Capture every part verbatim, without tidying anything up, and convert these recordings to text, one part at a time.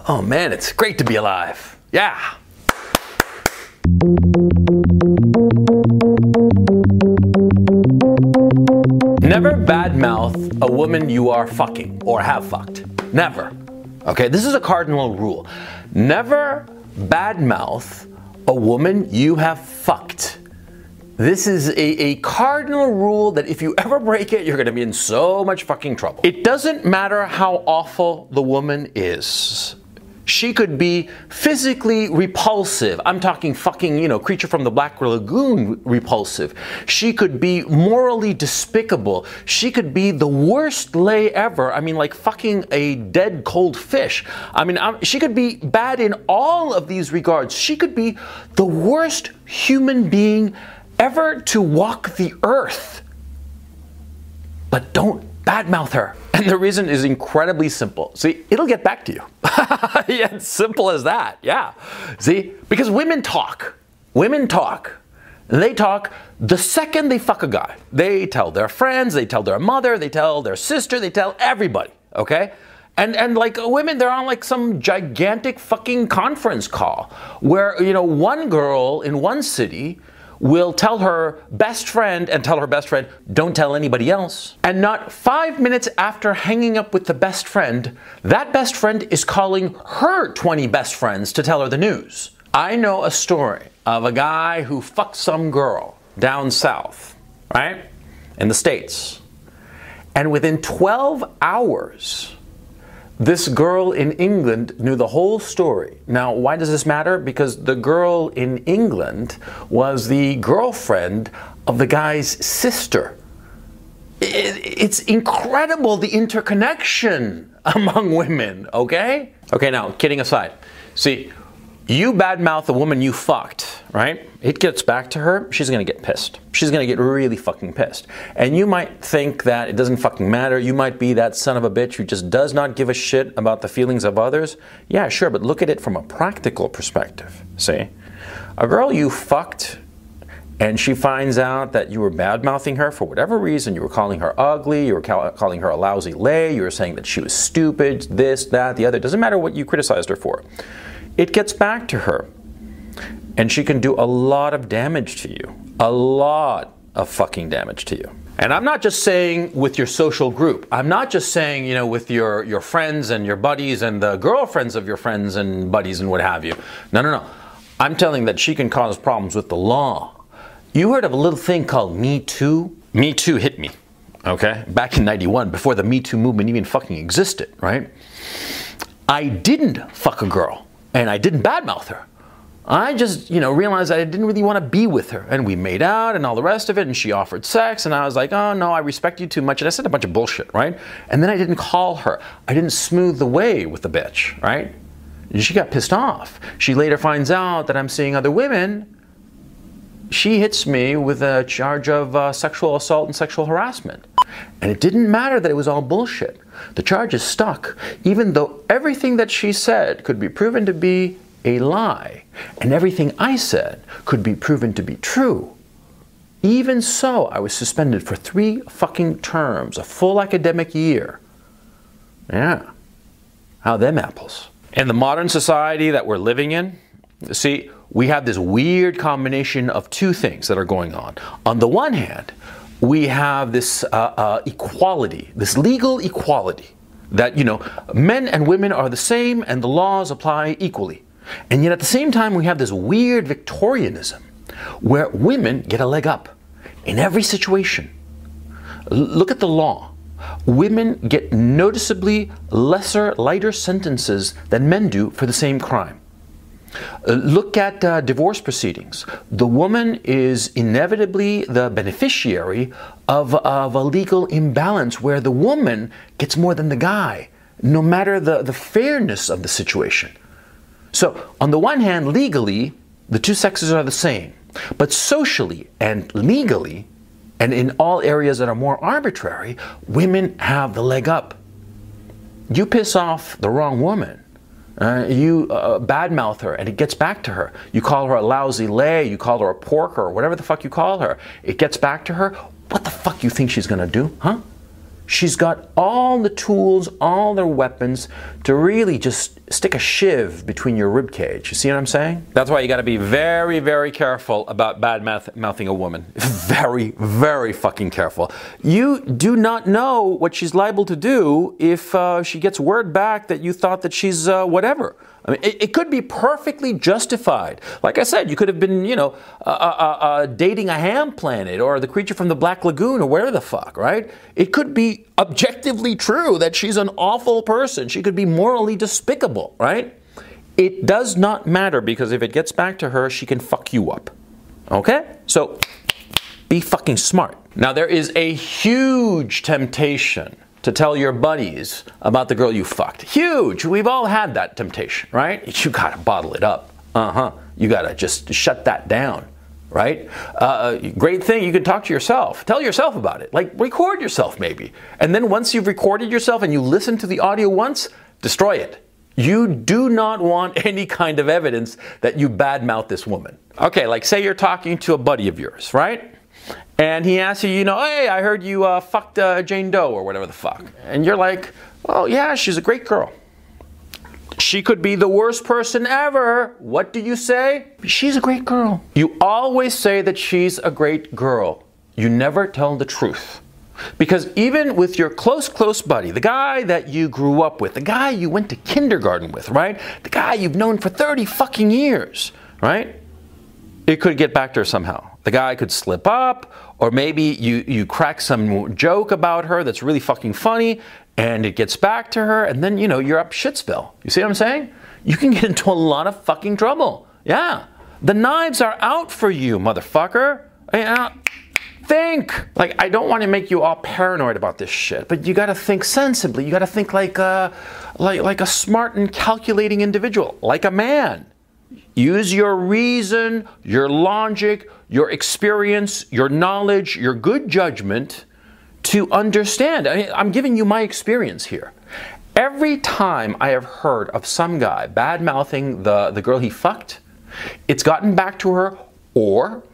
Oh man, it's great to be alive. Yeah. Never badmouth a woman you are fucking or have fucked. Never. Okay, this is a cardinal rule. Never badmouth a woman you have fucked. This is a, a cardinal rule that if you ever break it, you're gonna be in so much fucking trouble. It doesn't matter how awful the woman is. She could be physically repulsive. I'm talking fucking, you know, Creature from the Black Lagoon repulsive. She could be morally despicable. She could be the worst lay ever. I mean, like fucking a dead cold fish. I mean, I'm, she could be bad in all of these regards. She could be the worst human being ever to walk the earth. But don't badmouth her. And the reason is incredibly simple. See, it'll get back to you. Yeah, it's simple as that. Yeah. See, because women talk. Women talk. And they talk the second they fuck a guy. They tell their friends, they tell their mother, they tell their sister, they tell everybody. Okay? And and like women, they're on like some gigantic fucking conference call where, you know, one girl in one city will tell her best friend and tell her best friend, don't tell anybody else. And not five minutes after hanging up with the best friend, that best friend is calling her twenty best friends to tell her the news. I know a story of a guy who fucked some girl down south, right? In the States. And within twelve hours, this girl in England knew the whole story. Now, why does this matter? Because the girl in England was the girlfriend of the guy's sister. It's incredible, the interconnection among women, okay? Okay, now, kidding aside. See, you badmouth the woman you fucked, right? It gets back to her, she's gonna get pissed. She's gonna get really fucking pissed. And you might think that it doesn't fucking matter. You might be that son of a bitch who just does not give a shit about the feelings of others. Yeah, sure, but look at it from a practical perspective, see? A girl you fucked and she finds out that you were bad-mouthing her for whatever reason. You were calling her ugly, you were ca- calling her a lousy lay, you were saying that she was stupid, this, that, the other. It doesn't matter what you criticized her for. It gets back to her, and she can do a lot of damage to you. A lot of fucking damage to you. And I'm not just saying with your social group. I'm not just saying, you know, with your, your friends and your buddies and the girlfriends of your friends and buddies and what have you. No, no, no. I'm telling that she can cause problems with the law. You heard of a little thing called Me Too? Me Too hit me, okay? Back in ninety-one, before the Me Too movement even fucking existed, right? I didn't fuck a girl. And I didn't badmouth her. I just, you know, realized I didn't really want to be with her. And we made out and all the rest of it, and she offered sex, and I was like, oh no, I respect you too much. And I said a bunch of bullshit, right? And then I didn't call her. I didn't smooth the way with the bitch, right? And she got pissed off. She later finds out that I'm seeing other women. She hits me with a charge of uh, sexual assault and sexual harassment. And it didn't matter that it was all bullshit. The charge is stuck, even though everything that she said could be proven to be a lie, and everything I said could be proven to be true. Even so, I was suspended for three fucking terms, a full academic year. Yeah. How them apples? In the modern society that we're living in, see, we have this weird combination of two things that are going on. On the one hand, we have this uh, uh, equality, this legal equality, that, you know, men and women are the same and the laws apply equally. And yet at the same time, we have this weird Victorianism where women get a leg up in every situation. L- look at the law. Women get noticeably lesser, lighter sentences than men do for the same crime. Uh, look at uh, divorce proceedings. The woman is inevitably the beneficiary of, of a legal imbalance where the woman gets more than the guy, no matter the, the fairness of the situation. So, on the one hand, legally, the two sexes are the same. But socially and legally, and in all areas that are more arbitrary, women have the leg up. You piss off the wrong woman. Uh, you uh, badmouth her and it gets back to her. You call her a lousy lay, you call her a porker, or whatever the fuck you call her. It gets back to her. What the fuck you think she's gonna do, huh? She's got all the tools, all the weapons to really just stick a shiv between your rib cage. You see what I'm saying? That's why you got to be very, very careful about bad mouth- mouthing a woman. Very, very fucking careful. You do not know what she's liable to do if uh, she gets word back that you thought that she's uh, whatever. I mean, it, it could be perfectly justified. Like I said, you could have been, you know, uh, uh, uh, dating a ham planet or the creature from the Black Lagoon or whatever the fuck, right? It could be objectively true that she's an awful person. She could be morally despicable, right? It does not matter, because if it gets back to her, she can fuck you up. Okay? So, be fucking smart. Now, there is a huge temptation to tell your buddies about the girl you fucked. Huge. We've all had that temptation, right? You gotta bottle it up. Uh-huh. You gotta just shut that down, right? Uh, great thing, you can talk to yourself. Tell yourself about it. Like, record yourself maybe. And then once you've recorded yourself and you listen to the audio once, destroy it. You do not want any kind of evidence that you badmouth this woman. Okay, like say you're talking to a buddy of yours, right? And he asks you, you know, hey, I heard you uh, fucked uh, Jane Doe or whatever the fuck. And you're like, oh yeah, she's a great girl. She could be the worst person ever. What do you say? She's a great girl. You always say that she's a great girl. You never tell the truth. Because even with your close, close buddy, the guy that you grew up with, the guy you went to kindergarten with, right? The guy you've known for thirty fucking years, right? It could get back to her somehow. The guy could slip up, or maybe you, you crack some joke about her that's really fucking funny, and it gets back to her, and then, you know, you're up shitsville. You see what I'm saying? You can get into a lot of fucking trouble. Yeah. The knives are out for you, motherfucker. Uh, think. Like, I don't want to make you all paranoid about this shit, but you gotta think sensibly. You gotta think like a, like, like a smart and calculating individual, like a man. Use your reason, your logic, your experience, your knowledge, your good judgment to understand. I mean, I'm giving you my experience here. Every time I have heard of some guy bad-mouthing the, the girl he fucked, it's gotten back to her, or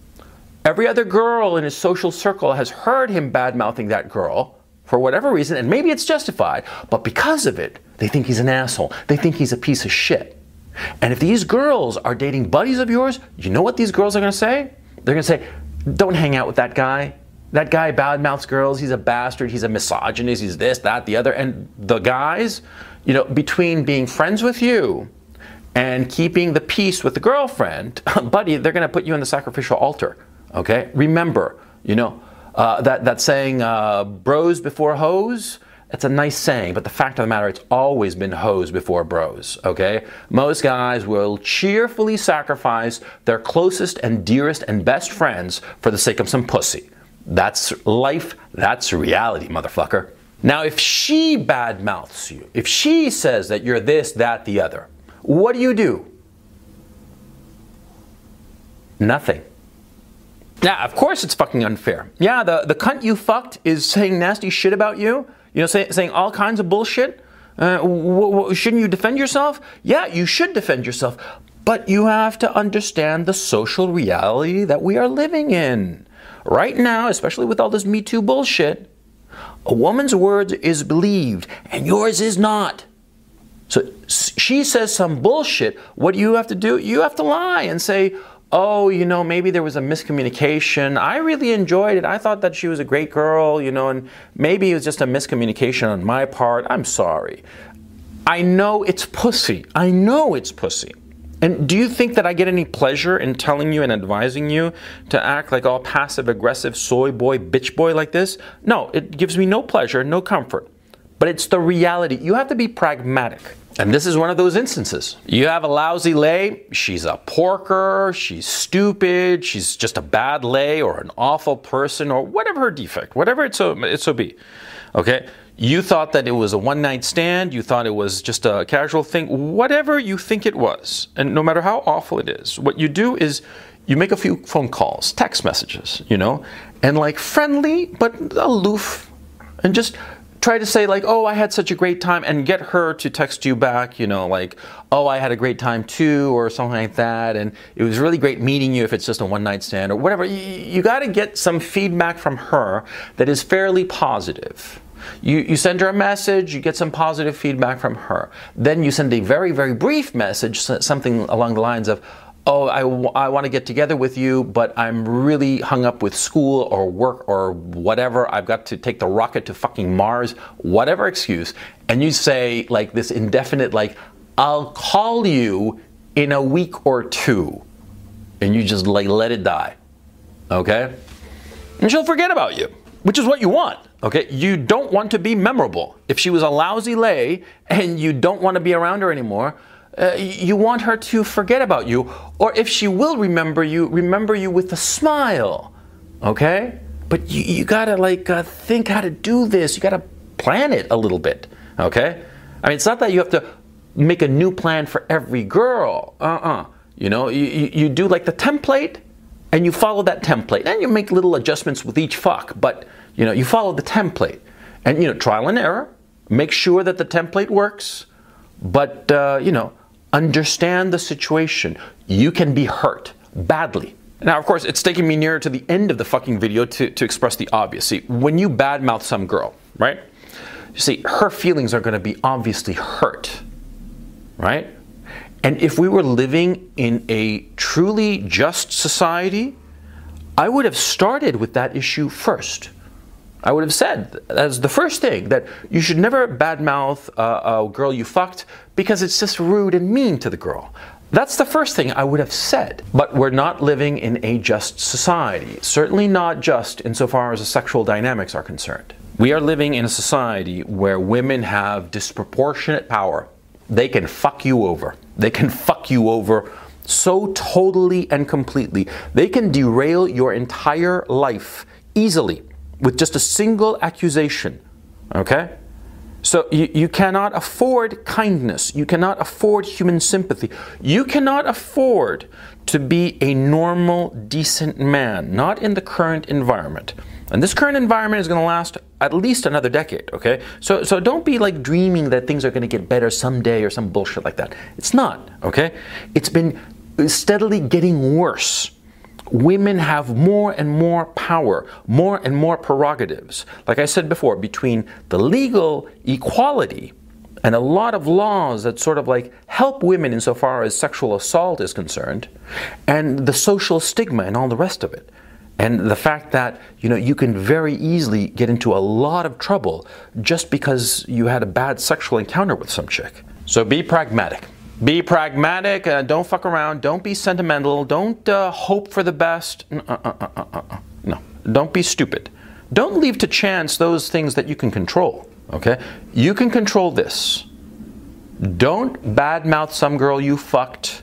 every other girl in his social circle has heard him bad-mouthing that girl for whatever reason, and maybe it's justified, but because of it, they think he's an asshole. They think he's a piece of shit. And if these girls are dating buddies of yours, you know what these girls are going to say? They're going to say, don't hang out with that guy. That guy badmouths girls. He's a bastard. He's a misogynist. He's this, that, the other. And the guys, you know, between being friends with you and keeping the peace with the girlfriend, buddy, they're going to put you in the sacrificial altar. Okay? Remember, you know, uh, that, that saying, uh, bros before hoes. It's a nice saying, but the fact of the matter, it's always been hoes before bros, okay? Most guys will cheerfully sacrifice their closest and dearest and best friends for the sake of some pussy. That's life, that's reality, motherfucker. Now, if she badmouths you, if she says that you're this, that, the other, what do you do? Nothing. Yeah, of course it's fucking unfair. Yeah, the, the cunt you fucked is saying nasty shit about you. You know, say, saying all kinds of bullshit. Uh, w- w- shouldn't you defend yourself? Yeah, you should defend yourself. But you have to understand the social reality that we are living in. Right now, especially with all this Me Too bullshit, a woman's word is believed and yours is not. So she says some bullshit. What do you have to do? You have to lie and say, oh, you know, maybe there was a miscommunication. I really enjoyed it. I thought that she was a great girl, you know, and maybe it was just a miscommunication on my part. I'm sorry. I know it's pussy. I know it's pussy. And do you think that I get any pleasure in telling you and advising you to act like all passive-aggressive soy boy, bitch boy like this? No, it gives me no pleasure, no comfort. But it's the reality. You have to be pragmatic. And this is one of those instances. You have a lousy lay, she's a porker, she's stupid, she's just a bad lay or an awful person or whatever her defect, whatever it so, it so be. Okay? You thought that it was a one-night stand, you thought it was just a casual thing, whatever you think it was, and no matter how awful it is, what you do is you make a few phone calls, text messages, you know, and like friendly but aloof, and just try to say like, oh, I had such a great time, and get her to text you back, you know, like, oh, I had a great time too, or something like that, and it was really great meeting you if it's just a one night stand or whatever. You, you got to get some feedback from her that is fairly positive. You, you send her a message, you get some positive feedback from her. Then you send a very, very brief message, something along the lines of, oh, I, w- I want to get together with you, but I'm really hung up with school or work or whatever. I've got to take the rocket to fucking Mars, whatever excuse. And you say like this indefinite, like, I'll call you in a week or two. And you just like let it die. Okay? And she'll forget about you, which is what you want. Okay, you don't want to be memorable. If she was a lousy lay and you don't want to be around her anymore, uh, you want her to forget about you. Or if she will remember you, remember you with a smile. Okay, but you, you gotta like uh, think how to do this. You gotta plan it a little bit. Okay, I mean, it's not that you have to make a new plan for every girl. Uh-uh. You know, you, you, you do like the template and you follow that template, and you make little adjustments with each fuck, but you know, you follow the template, and you know, trial and error. Make sure that the template works, but uh, you know, understand the situation. You can be hurt badly. Now, of course, it's taking me nearer to the end of the fucking video to, to express the obvious. See, when you badmouth some girl, right? You see, her feelings are going to be obviously hurt, right? And if we were living in a truly just society, I would have started with that issue first. I would have said as the first thing that you should never badmouth uh, a girl you fucked because it's just rude and mean to the girl. That's the first thing I would have said. But we're not living in a just society. Certainly not just insofar as the sexual dynamics are concerned. We are living in a society where women have disproportionate power. They can fuck you over. They can fuck you over so totally and completely. They can derail your entire life easily with just a single accusation, okay? So you, you cannot afford kindness. You cannot afford human sympathy. You cannot afford to be a normal, decent man, not in the current environment. And this current environment is going to last at least another decade, okay? So, so don't be like dreaming that things are going to get better someday or some bullshit like that. It's not, okay? It's been steadily getting worse. Women have more and more power, more and more prerogatives. Like I said before, between the legal equality and a lot of laws that sort of like help women insofar as sexual assault is concerned, and the social stigma and all the rest of it. And the fact that, you know, you can very easily get into a lot of trouble just because you had a bad sexual encounter with some chick. So be pragmatic. Be pragmatic. Uh, don't fuck around. Don't be sentimental. Don't uh, hope for the best. Uh, uh, uh, uh, uh. No. Don't be stupid. Don't leave to chance those things that you can control. Okay? You can control this. Don't badmouth some girl you fucked.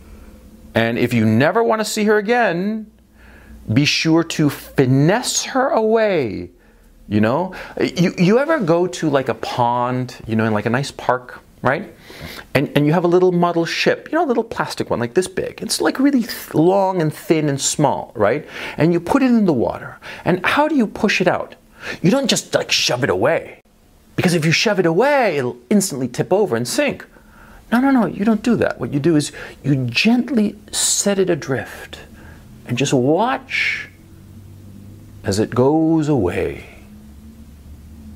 And if you never want to see her again, be sure to finesse her away. You know? You, you ever go to like a pond, you know, in like a nice park, right? And, and you have a little model ship, you know, a little plastic one like this big. It's like really th- long and thin and small, right? And you put it in the water. And how do you push it out? You don't just like shove it away. Because if you shove it away, it'll instantly tip over and sink. No, no, no, you don't do that. What you do is you gently set it adrift and just watch as it goes away.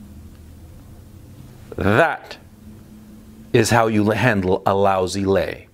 That is how you handle a lousy lay.